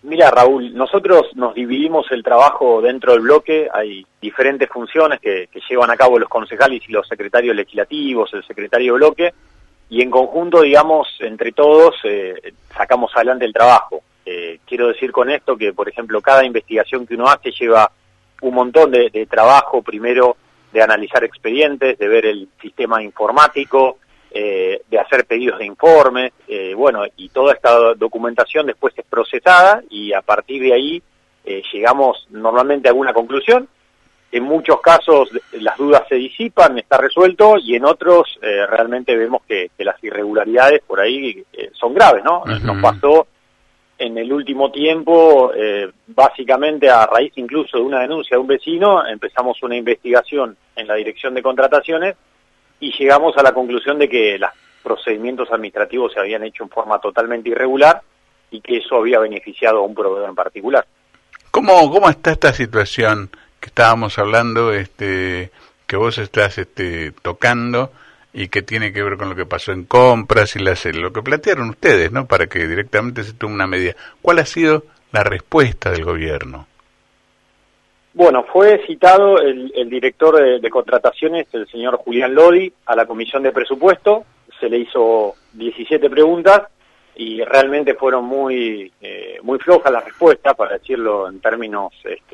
Mira, Raúl, nosotros nos dividimos el trabajo dentro del bloque, hay diferentes funciones que llevan a cabo los concejales y los secretarios legislativos, el secretario de bloque, y en conjunto, digamos, entre todos, sacamos adelante el trabajo. Quiero decir con esto que, por ejemplo, cada investigación que uno hace lleva un montón de trabajo, primero de analizar expedientes, de ver el sistema informático, de hacer pedidos de informes, bueno, y toda esta documentación después es procesada y a partir de ahí llegamos normalmente a alguna conclusión. En muchos casos las dudas se disipan, está resuelto, y en otros realmente vemos que las irregularidades por ahí son graves, ¿no? Uh-huh. Nos pasó en el último tiempo, básicamente a raíz incluso de una denuncia de un vecino, empezamos una investigación en la Dirección de Contrataciones y llegamos a la conclusión de que los procedimientos administrativos se habían hecho en forma totalmente irregular y que eso había beneficiado a un proveedor en particular. ¿Cómo está esta situación que estábamos hablando, que vos estás tocando y que tiene que ver con lo que pasó en compras y lo que plantearon ustedes, ¿no? Para que directamente se tome una medida. ¿Cuál ha sido la respuesta del gobierno? Bueno, fue citado el director de contrataciones, el señor Julián Lodi, a la Comisión de Presupuesto. Se le hizo 17 preguntas y realmente fueron muy flojas las respuestas, para decirlo en términos,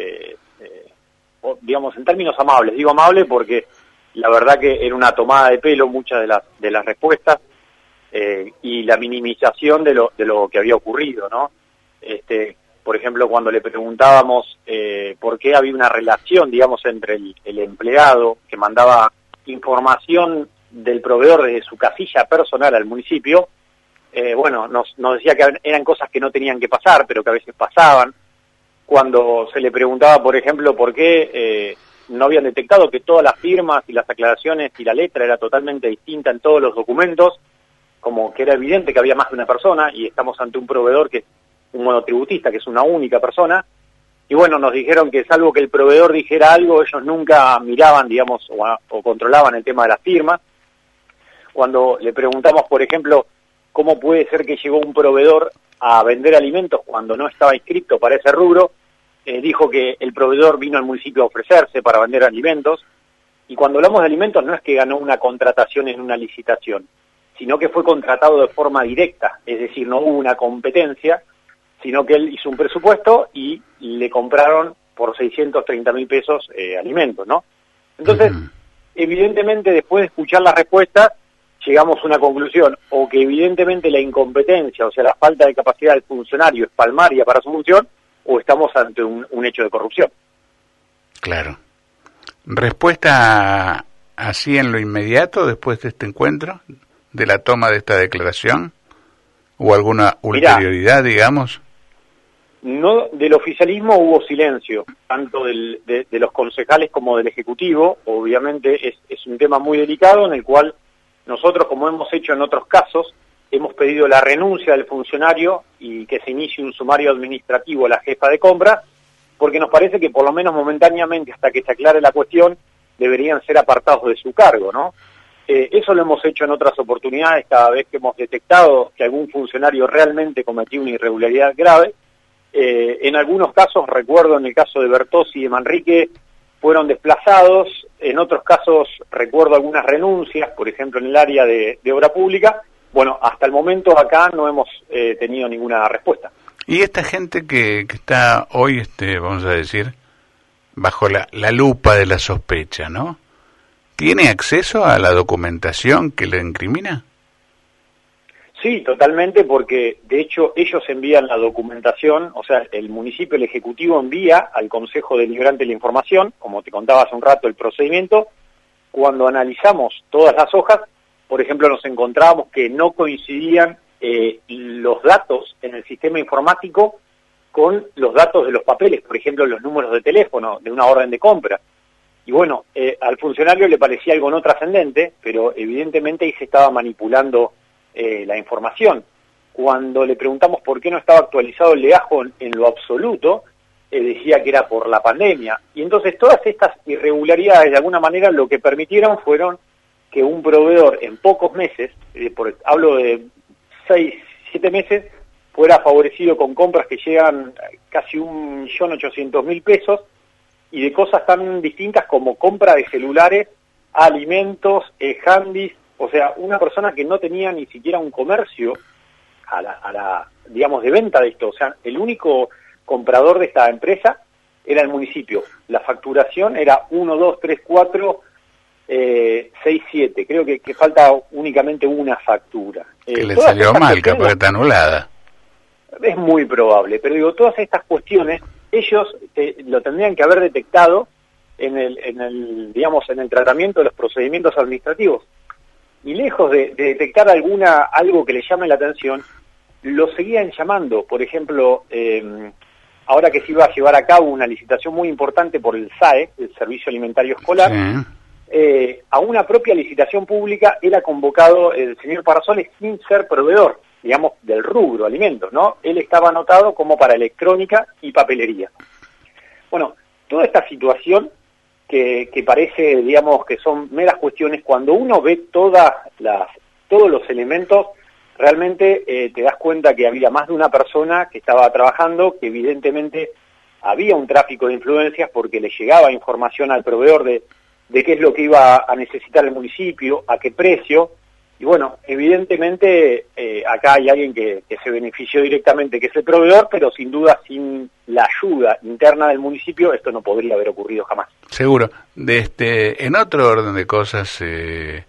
digamos, en términos amables. Digo amable porque la verdad que era una tomada de pelo muchas de las respuestas y la minimización de lo que había ocurrido, ¿no? Por ejemplo, cuando le preguntábamos por qué había una relación, digamos, entre el empleado que mandaba información del proveedor desde su casilla personal al municipio, bueno, nos decía que eran cosas que no tenían que pasar, pero que a veces pasaban. Cuando se le preguntaba, por ejemplo, por qué no habían detectado que todas las firmas y las aclaraciones y la letra era totalmente distinta en todos los documentos, como que era evidente que había más de una persona y estamos ante un proveedor que es un monotributista, que es una única persona, y bueno, nos dijeron que salvo que el proveedor dijera algo, ellos nunca miraban, digamos, o controlaban el tema de las firmas. Cuando le preguntamos, por ejemplo, cómo puede ser que llegó un proveedor a vender alimentos cuando no estaba inscrito para ese rubro, dijo que el proveedor vino al municipio a ofrecerse para vender alimentos, y cuando hablamos de alimentos no es que ganó una contratación en una licitación, sino que fue contratado de forma directa, es decir, no hubo una competencia, sino que él hizo un presupuesto y le compraron por 630.000 pesos alimentos, ¿no? Entonces, evidentemente, después de escuchar las respuestas, llegamos a una conclusión, o que evidentemente la incompetencia, o sea, la falta de capacidad del funcionario es palmaria para su función, o estamos ante un hecho de corrupción. Claro. ¿Respuesta así en lo inmediato después de este encuentro, de la toma de esta declaración? ¿O alguna ulterioridad, digamos? No, del oficialismo hubo silencio, tanto de los concejales como del Ejecutivo. Obviamente es un tema muy delicado en el cual nosotros, como hemos hecho en otros casos, hemos pedido la renuncia del funcionario y que se inicie un sumario administrativo a la jefa de compra, porque nos parece que por lo menos momentáneamente, hasta que se aclare la cuestión, deberían ser apartados de su cargo, ¿no? Eso lo hemos hecho en otras oportunidades, cada vez que hemos detectado que algún funcionario realmente cometió una irregularidad grave. En algunos casos, recuerdo en el caso de Bertossi y de Manrique, fueron desplazados. En otros casos recuerdo algunas renuncias, por ejemplo en el área de obra pública. Bueno, hasta el momento acá no hemos tenido ninguna respuesta. Y esta gente que está hoy, vamos a decir, bajo la lupa de la sospecha, ¿no? ¿Tiene acceso a la documentación que le incrimina? Sí, totalmente, porque de hecho ellos envían la documentación, o sea, el municipio, el Ejecutivo envía al Consejo Deliberante la información, como te contaba hace un rato el procedimiento. Cuando analizamos todas las hojas, por ejemplo, nos encontrábamos que no coincidían los datos en el sistema informático con los datos de los papeles, por ejemplo, los números de teléfono de una orden de compra. Y bueno, al funcionario le parecía algo no trascendente, pero evidentemente ahí se estaba manipulando la información. Cuando le preguntamos por qué no estaba actualizado el legajo en lo absoluto, decía que era por la pandemia. Y entonces todas estas irregularidades, de alguna manera, lo que permitieron fueron que un proveedor en pocos meses, hablo de 6, 7 meses, fuera favorecido con compras que llegan casi 1.800.000 pesos, y de cosas tan distintas como compra de celulares, alimentos, handys, o sea, una persona que no tenía ni siquiera un comercio digamos, de venta de esto. O sea, el único comprador de esta empresa era el municipio. La facturación era 1, 2, 3, 4, 6, 7. Creo que falta únicamente una factura. Que le salió mal, capaz que está anulada. Es muy probable, pero digo, todas estas cuestiones, ellos lo tendrían que haber detectado en el tratamiento de los procedimientos administrativos. Y lejos de detectar algo que le llame la atención, lo seguían llamando. Por ejemplo, ahora que se iba a llevar a cabo una licitación muy importante por el SAE, el Servicio Alimentario Escolar, sí. A una propia licitación pública era convocado el señor Parrazoles sin ser proveedor, digamos, del rubro alimentos, ¿no? Él estaba anotado como para electrónica y papelería. Bueno, toda esta situación que parece, digamos, que son meras cuestiones, cuando uno ve todos los elementos, realmente te das cuenta que había más de una persona que estaba trabajando, que evidentemente había un tráfico de influencias porque le llegaba información al proveedor de qué es lo que iba a necesitar el municipio, a qué precio. Y bueno, evidentemente acá hay alguien que se benefició directamente, que es el proveedor, pero sin duda sin la ayuda interna del municipio esto no podría haber ocurrido jamás. Seguro. En otro orden de cosas, el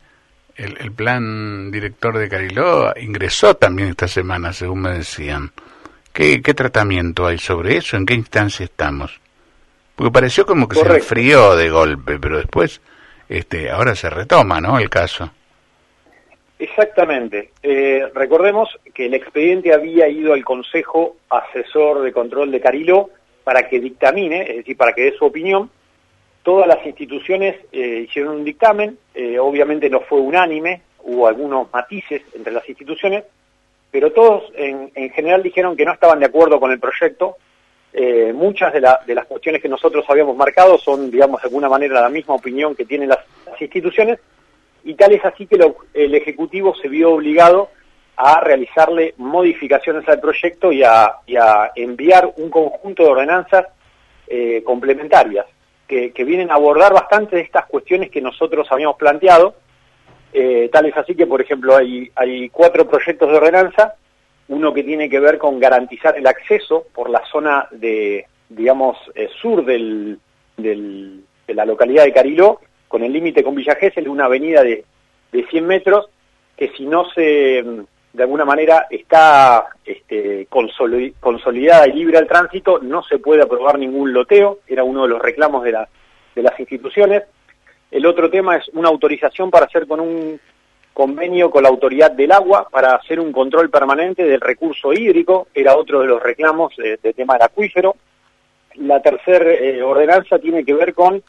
plan director de Cariló ingresó también esta semana, según me decían. ¿Qué tratamiento hay sobre eso? ¿En qué instancia estamos? Porque pareció como que Correcto. Se enfrió de golpe, pero después ahora se retoma, ¿no?, el caso. Exactamente. Recordemos que el expediente había ido al Consejo Asesor de Control de Cariló para que dictamine, es decir, para que dé su opinión. Todas las instituciones hicieron un dictamen, obviamente no fue unánime, hubo algunos matices entre las instituciones, pero todos en general dijeron que no estaban de acuerdo con el proyecto. Muchas de las cuestiones que nosotros habíamos marcado son, digamos, de alguna manera la misma opinión que tienen las instituciones, y tal es así que el Ejecutivo se vio obligado a realizarle modificaciones al proyecto y a enviar un conjunto de ordenanzas complementarias que vienen a abordar bastante de estas cuestiones que nosotros habíamos planteado. Tal es así que, por ejemplo, hay 4 proyectos de ordenanza, uno que tiene que ver con garantizar el acceso por la zona sur de la localidad de Cariló, con el límite con Villa Gesell, una avenida de 100 metros, que si no de alguna manera está consolidada y libre al tránsito, no se puede aprobar ningún loteo. Era uno de los reclamos de las instituciones. El otro tema es una autorización para hacer con un convenio con la Autoridad del Agua para hacer un control permanente del recurso hídrico, era otro de los reclamos de tema del acuífero. La tercera ordenanza tiene que ver con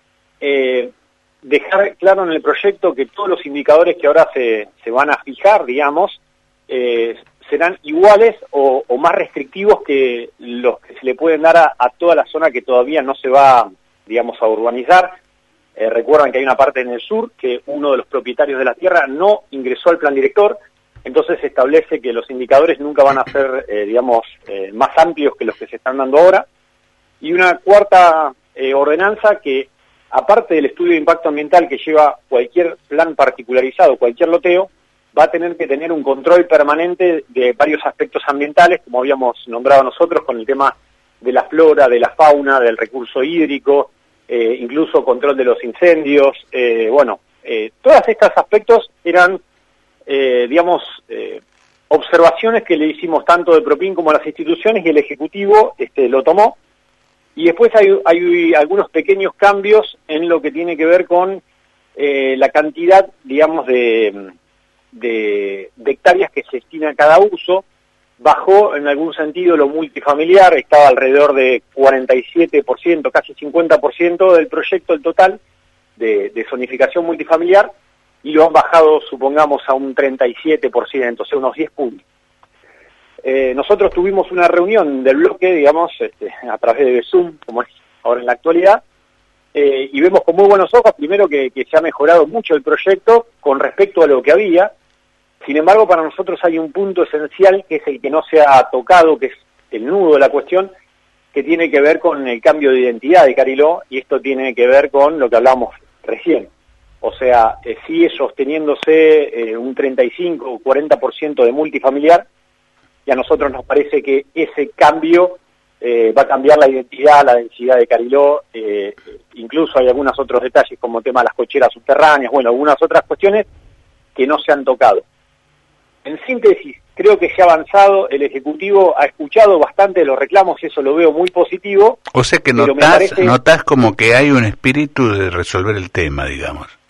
dejar claro en el proyecto que todos los indicadores que ahora se van a fijar, digamos, serán iguales o más restrictivos que los que se le pueden dar a toda la zona que todavía no se va, digamos, a urbanizar. Recuerdan que hay una parte en el sur que uno de los propietarios de la tierra no ingresó al plan director, entonces se establece que los indicadores nunca van a ser, más amplios que los que se están dando ahora. Y una cuarta ordenanza que, aparte del estudio de impacto ambiental que lleva cualquier plan particularizado, cualquier loteo, va a tener que tener un control permanente de varios aspectos ambientales, como habíamos nombrado nosotros, con el tema de la flora, de la fauna, del recurso hídrico, incluso control de los incendios. Todos estos aspectos eran, observaciones que le hicimos tanto de Propin como a las instituciones, y el Ejecutivo lo tomó. Y después hay algunos pequeños cambios en lo que tiene que ver con la cantidad, digamos, de hectáreas que se destina a cada uso. Bajó en algún sentido lo multifamiliar, estaba alrededor de 47%, casi 50% del proyecto, el total de zonificación multifamiliar, y lo han bajado, supongamos, a un 37%, o sea, unos 10 puntos. Nosotros tuvimos una reunión del bloque, digamos, a través de Zoom, como es ahora en la actualidad, y vemos con muy buenos ojos, primero, que se ha mejorado mucho el proyecto con respecto a lo que había. Sin embargo, para nosotros hay un punto esencial que es el que no se ha tocado, que es el nudo de la cuestión, que tiene que ver con el cambio de identidad de Cariló, y esto tiene que ver con lo que hablamos recién. O sea, sigue sosteniéndose un 35 o 40% de multifamiliar, y a nosotros nos parece que ese cambio va a cambiar la identidad, la densidad de Cariló, incluso hay algunos otros detalles como el tema de las cocheras subterráneas, bueno, algunas otras cuestiones que no se han tocado. En síntesis, creo que se ha avanzado, el Ejecutivo ha escuchado bastante de los reclamos y eso lo veo muy positivo. O sea que notás como que hay un espíritu de resolver el tema, digamos.